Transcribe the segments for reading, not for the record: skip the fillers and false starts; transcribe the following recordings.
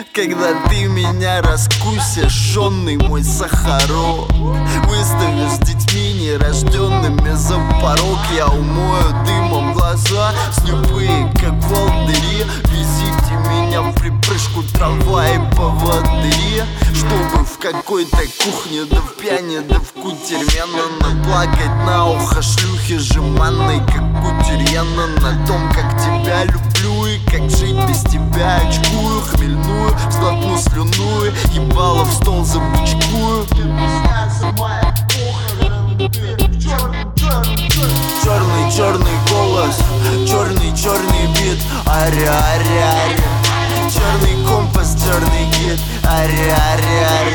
Когда ты меня раскусишь, жжённый мой сахарок, выставишь с детьми нерожденными за порог. Я умою дымом глаза, слепые как волдыри. Везите меня в припрыжку, трава и поводыри, чтобы в какой-то кухне, да в пьяне, да в кутерьменно наплакать на ухо шлюхи жеманной, как кутерьяна, на том, как тебя люблю и как жить без тебя. Очкую хмельную, сглотну слюную, ебало в стол забучкую. Черный голос, черный бит, ари-ари-ари. Черный компас, черный гид, ари-ари-ари.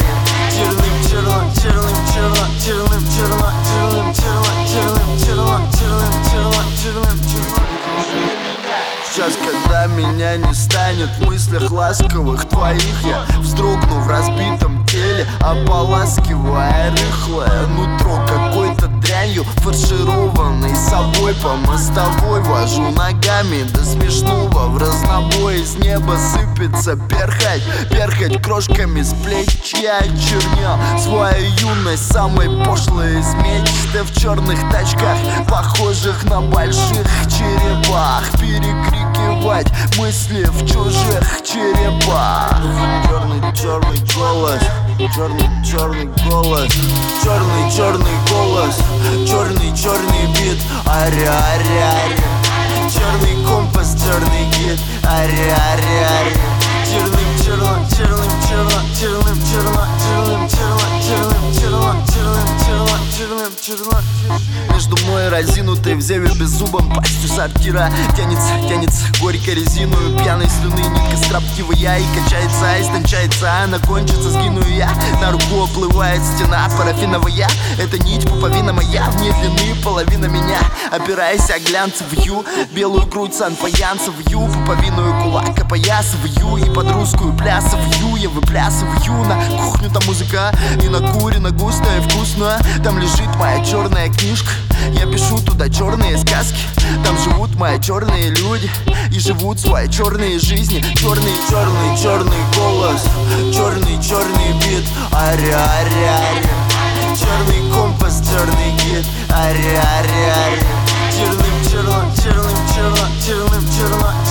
Сейчас, когда меня не станет в мыслях ласковых твоих, я вздрогну в разбитом теле, ополаскивая рыхлое нутро какой-то дрянью фаршированной собой. По мостовой вожу ногами до смешного в разнобой. Из неба сыпется перхоть крошками с плеч. Я чернел свою юность, самой пошлой из мечты, в черных тачках, похожих на больших черепах, перекрикивать мысли в чужих черепах. Черный голос, черный голос, черный голос, черный бит, ари-ари-ари. Черный компас, черный гид, ари-ари-ари. Между мной разинутой в зеве беззубом пастью сортира тянется горько резиную пьяной слюны нитка строптивая. И качается, истончается, она кончится, сгину я. На руку оплывает стена парафиновая. Это нить пуповина моя, вне длины половина меня. Опираясь о глянцевую белую грудь санфаянцевую, пуповиную кулак опоясываю и под русскую плясовую я выплясываю. На кухню там музыка и накурено густо и вкусно. Там лежит моя черная книжка, я пишу туда черные сказки. Там живут мои черные люди и живут свои черные жизни. Черный голос, черный бит, ари-ари-ари. Черный компас, черный гид, ари-ари-ари. Черным